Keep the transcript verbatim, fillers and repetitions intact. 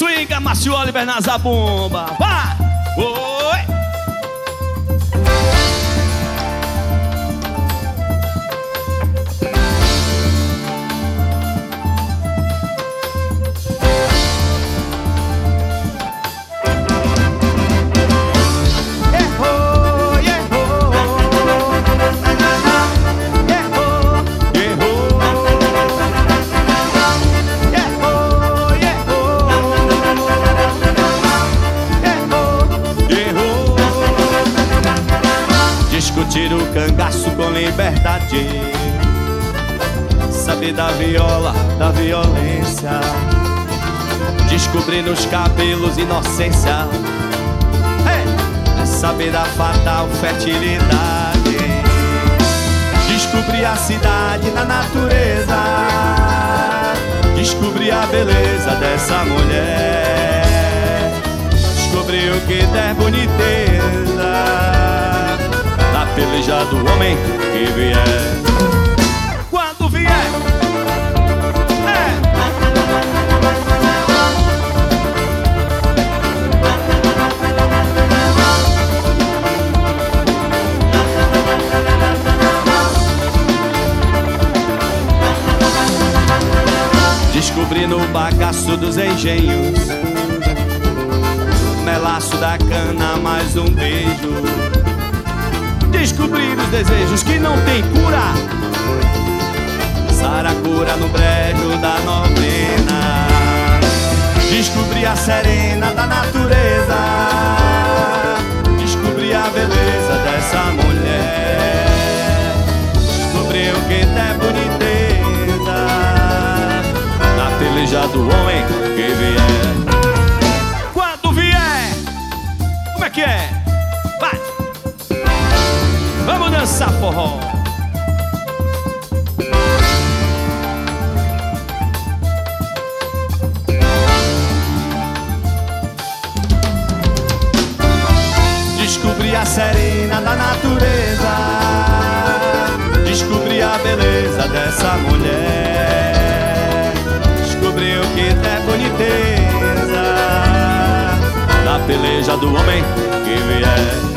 Swinga, Márcio Oliver na zabumba. Vai! Oi! Discutir o cangaço com liberdade, saber da viola, da violência, descobrir nos cabelos inocência, é, saber da fatal fertilidade, descobrir a cidade na natureza, descobrir a beleza dessa mulher, descobrir o que der boniteza, pelejar do homem que vier. Quando vier, é. Descobri no bagaço dos engenhos, melaço da cana, mais um beijo. Descobrir os desejos que não tem cura, saracura no brejo da novena. Descobrir a serena da natureza, descobrir a beleza dessa mulher, descobrir o que é boniteza na peleja do homem que vier. Quando vier, como é que é? Vai! Vamos dançar forró. Descobri a serena da natureza, descobri a beleza dessa mulher, descobri o que é boniteza na peleja do homem que vier.